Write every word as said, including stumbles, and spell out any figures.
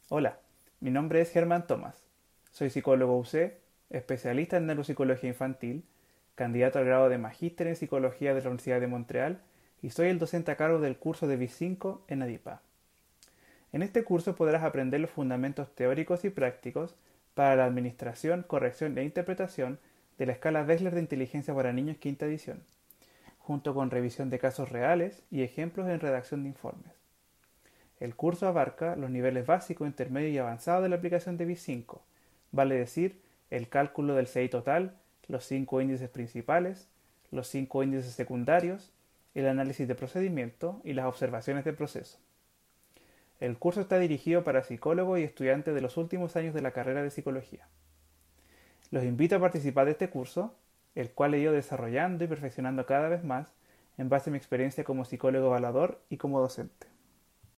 Hola, mi nombre es Germán Tomás. Soy psicólogo U C, especialista en neuropsicología infantil, candidato al grado de Magíster en Psicología de la Universidad de Montreal y soy el docente a cargo del curso de B I cinco en ADIPA. En este curso podrás aprender los fundamentos teóricos y prácticos para la administración, corrección e interpretación de la escala Wechsler de inteligencia para niños quinta edición, junto con revisión de casos reales y ejemplos en redacción de informes. El curso abarca los niveles básico, intermedio y avanzado de la aplicación de B I cinco, vale decir, el cálculo del C I total, los cinco índices principales, los cinco índices secundarios, el análisis de procedimiento y las observaciones de proceso. El curso está dirigido para psicólogos y estudiantes de los últimos años de la carrera de psicología. Los invito a participar de este curso, el cual he ido desarrollando y perfeccionando cada vez más en base a mi experiencia como psicólogo evaluador y como docente.